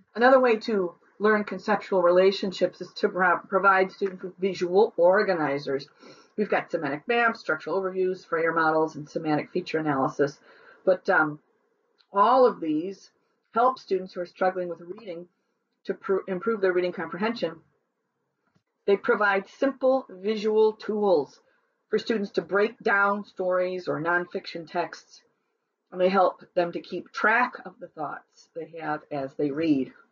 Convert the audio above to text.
Another way to learn conceptual relationships is to provide students with visual organizers. We've got semantic maps, structural overviews, Freyer models, and semantic feature analysis. But all of these help students who are struggling with reading to improve their reading comprehension. They provide simple visual tools for students to break down stories or nonfiction texts, and they help them to keep track of the thoughts they have as they read.